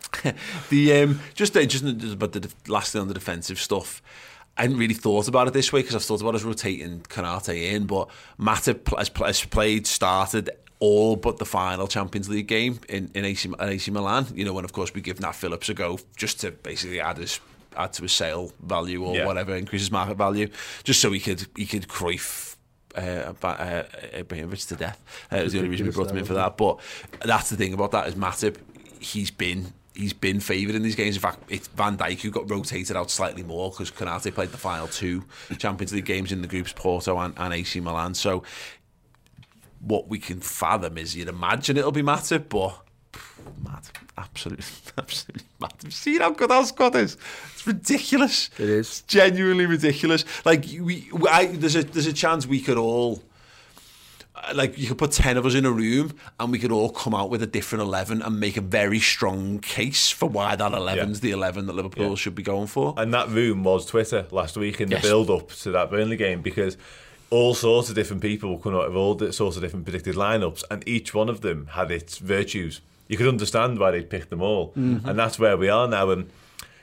Just about the last thing on the defensive stuff. I hadn't really thought about it this way, because I've thought about us rotating Konate in, but Matip has started all but the final Champions League game in AC Milan. You know, when of course we give Nat Phillips a go just to basically add to his sale value or whatever, increase his market value, just so he could Cruyff Ibrahimovic to death. It was the only reason we brought him in for that. But that's the thing about that, is Matip, he's been favoured in these games. In fact, it's Van Dijk who got rotated out slightly more, because Konate played the final 2 Champions League games in the groups, Porto and AC Milan. So what we can fathom is, you'd imagine it'll be Matip, but mad, absolutely mad. Have you seen how good our squad is? It's ridiculous. It is. It's genuinely ridiculous. Like there's a chance we could all, like, you could put 10 of us in a room and we could all come out with a different 11 and make a very strong case for why that 11's the 11 that Liverpool should be going for. And that room was Twitter last week in the build-up to that Burnley game, because all sorts of different people come out with all sorts of different predicted lineups, and each one of them had its virtues. You could understand why they picked them all. Mm-hmm. And that's where we are now. And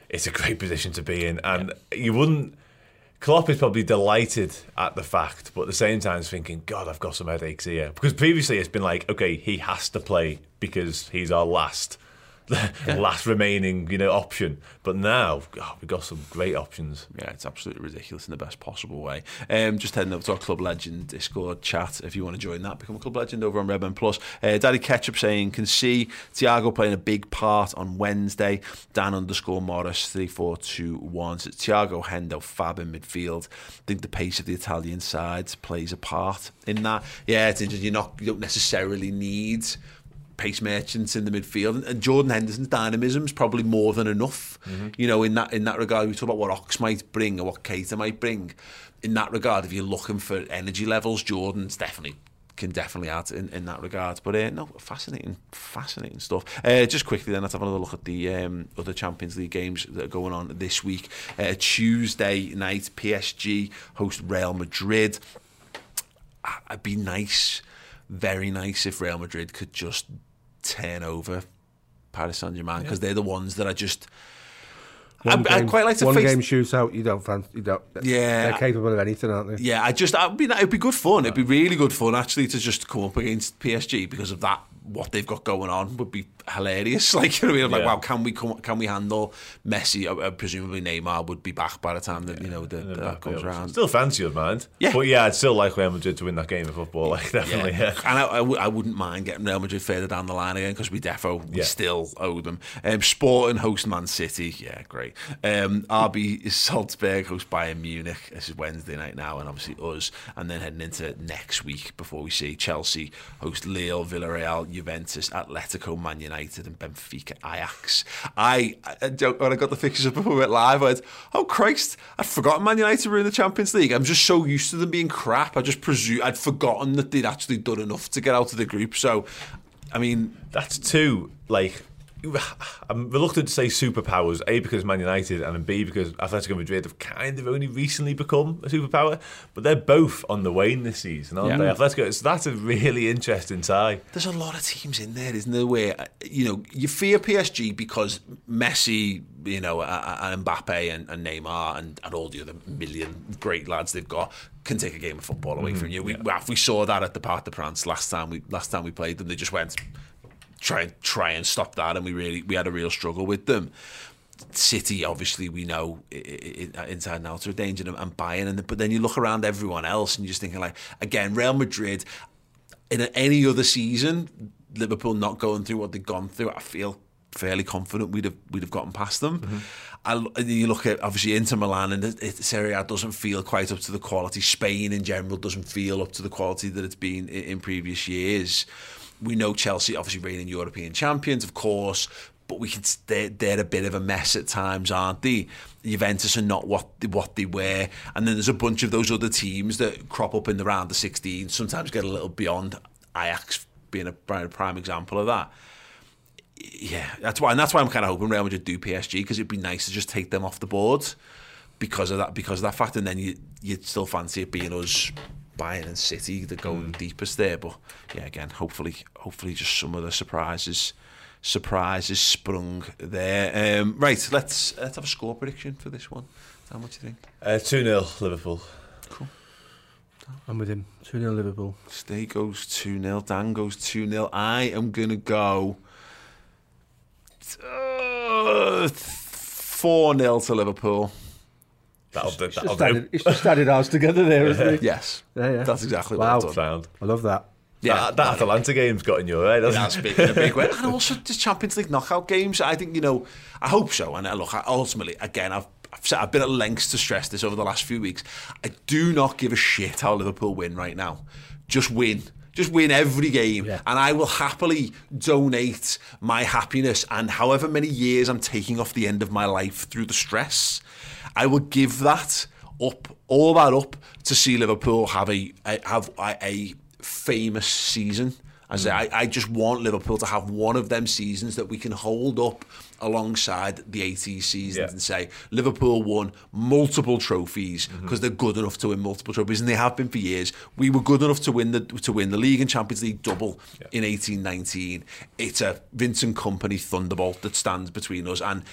it's a great position to be in. And you wouldn't... Klopp is probably delighted at the fact, but at the same time he's thinking, God, I've got some headaches here. Because previously it's been like, okay, he has to play because he's our last remaining, option. But now, we've got some great options. Yeah, it's absolutely ridiculous in the best possible way. Just heading over to our Club Legend Discord chat. If you want to join that, become a Club Legend over on Redmen Plus. Daddy Ketchup saying, can see Thiago playing a big part on Wednesday. Dan_Morris 3421 says Thiago, Hendo, Fab in midfield. I think the pace of the Italian side plays a part in that. Yeah, it's interesting. You don't necessarily need pace merchants in the midfield, and Jordan Henderson's dynamism is probably more than enough. In that regard. We talk about what Ox might bring or what Keita might bring. In that regard, if you're looking for energy levels, Jordan's can definitely add in that regard. But fascinating stuff. Just quickly then, let's have another look at the other Champions League games that are going on this week. Tuesday night, PSG host Real Madrid. It'd be nice, very nice, if Real Madrid could just turn over Paris Saint-Germain, because they're the ones that are just... I'd quite like to one face... game shootout. You don't. Yeah, they're capable of anything, aren't they? Yeah, it'd be good fun. It'd be really good fun actually to just come up against PSG because of that. What they've got going on would be hilarious. Like, you know what I mean? Like, wow, can we handle Messi? Presumably Neymar would be back by the time that that comes around. Still fancy of mind. Yeah, but I'd still like Real Madrid to win that game of football. Like, definitely. Yeah. And I wouldn't mind getting Real Madrid further down the line again, because we still owe them. Sporting host Man City. Yeah, great. RB Salzburg host Bayern Munich. This is Wednesday night now, and obviously us. And then heading into next week before we see Chelsea host Lille, Villarreal, Juventus, Atletico, Man United, and Benfica, Ajax. When I got the fixtures up before we went live, I went, oh Christ, I'd forgotten Man United were in the Champions League. I'm just so used to them being crap. I'd forgotten that they'd actually done enough to get out of the group. So, I mean, that's two, like, I'm reluctant to say superpowers, A, because Man United, and B, because Atletico Madrid have kind of only recently become a superpower, but they're both on the wane this season, aren't they? Atletico, so that's a really interesting tie. There's a lot of teams in there, isn't there, where, you fear PSG because Messi, and Mbappe and Neymar and all the other million great lads they've got can take a game of football away from you. We saw that at the Parc des Princes last time we played them. They just went... Try and stop that, and we had a real struggle with them. City, obviously, we know inside and out are a danger, and Bayern, but then you look around everyone else and you're just thinking, like, again, Real Madrid, in any other season, Liverpool not going through what they've gone through, I feel fairly confident we'd have gotten past them. You look at, obviously, Inter Milan, and Serie A doesn't feel quite up to the quality. Spain in general doesn't feel up to the quality that it's been in previous years. We know Chelsea, obviously reigning European champions, of course, but they're a bit of a mess at times, aren't they? Juventus are not what they were, and then there's a bunch of those other teams that crop up in the round of 16, sometimes get a little beyond. Ajax being a prime example of that. Yeah, that's why I'm kind of hoping Real Madrid do PSG, because it'd be nice to just take them off the board because of that fact, and then you'd still fancy it being us, Bayern and City, the going deepest there. But yeah, again, hopefully just some of the surprises sprung there. Right, let's have a score prediction for this one. How much do you think? 2-0 Liverpool. Cool. I'm with him. 2-0 Liverpool. Stay goes 2-0. Dan goes 2-0. I am gonna go 4-0 to Liverpool. It's just added ours together there, isn't it? Yes. Yeah. That's exactly what I've done. Sound. I love that. Yeah, that Atalanta game's got in your head, hasn't it? That's in a big way. And also the Champions League knockout games. I think, I hope so. And look, ultimately, again, I've been at lengths to stress this over the last few weeks. I do not give a shit how Liverpool win right now. Just win. Just win every game, and I will happily donate my happiness and however many years I'm taking off the end of my life through the stress. I will give that up, all that up, to see Liverpool have a famous season. I just want Liverpool to have one of them seasons that we can hold up alongside the 80s seasons and say Liverpool won multiple trophies because they're good enough to win multiple trophies, and they have been for years. We were good enough to win the league and Champions League double in 18-19. It's a Vincent Kompany thunderbolt that stands between us, and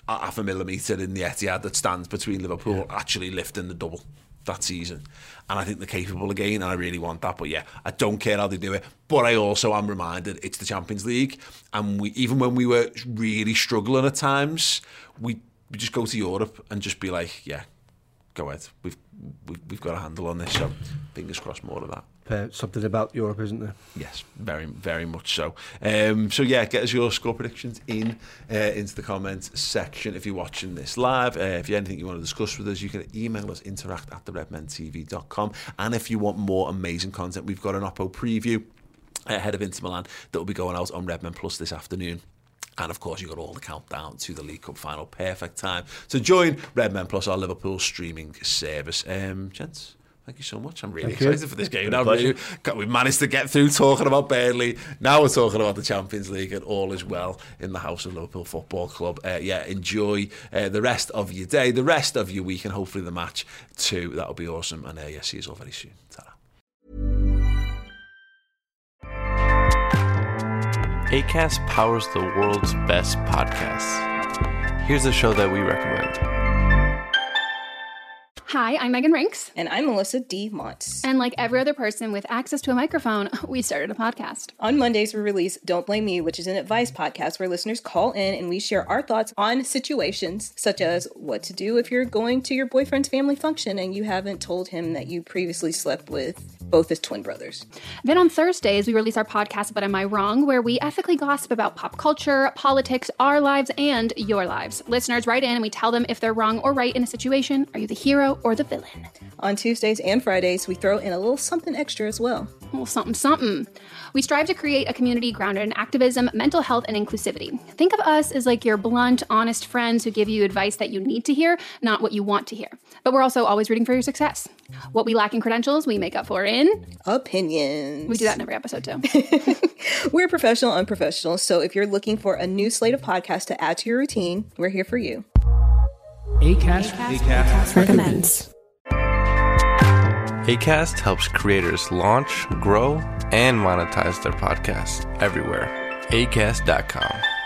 half a millimetre in the Etihad that stands between Liverpool actually lifting the double that season. And I think they're capable again, and I really want that. But yeah, I don't care how they do it. But I also am reminded it's the Champions League, and even when we were really struggling at times, we just go to Europe and just be like, yeah, go ahead. We've got a handle on this, so fingers crossed more of that. Something about Europe, isn't there? Yes, very, very much so. So yeah, get us your score predictions into the comments section if you're watching this live. If you have anything you want to discuss with us, you can email us, interact@theredmentv.com. And if you want more amazing content, we've got an Oppo preview ahead of Inter Milan that will be going out on Redmen Plus this afternoon. And of course, you've got all the countdown to the League Cup final. Perfect time to join Redmen Plus, our Liverpool streaming service. Gents, thank you so much. I'm really excited for this game. Now, we've managed to get through talking about Burnley. Now we're talking about the Champions League, and all is well in the house of Liverpool Football Club. Enjoy the rest of your day, the rest of your week, and hopefully the match too. That'll be awesome. And see you all very soon. Ta-ra. Acast powers the world's best podcasts. Here's a show that we recommend. Hi, I'm Megan Rinks. And I'm Melissa D. Montz. And like every other person with access to a microphone, we started a podcast. On Mondays, we release Don't Blame Me, which is an advice podcast where listeners call in and we share our thoughts on situations such as what to do if you're going to your boyfriend's family function and you haven't told him that you previously slept with both his twin brothers. Then on Thursdays, we release our podcast, But Am I Wrong?, where we ethically gossip about pop culture, politics, our lives, and your lives. Listeners write in and we tell them if they're wrong or right in a situation. Are you the hero or the villain? On Tuesdays and Fridays, we throw in a little something extra as well. A little something. We strive to create a community grounded in activism, mental health, and inclusivity. Think of us as like your blunt, honest friends who give you advice that you need to hear, not what you want to hear. But we're also always rooting for your success. What we lack in credentials, we make up for in opinions. We do that in every episode too. We're professional, unprofessional. So if you're looking for a new slate of podcasts to add to your routine, we're here for you. Acast recommends. Acast helps creators launch, grow, and monetize their podcasts everywhere. Acast.com.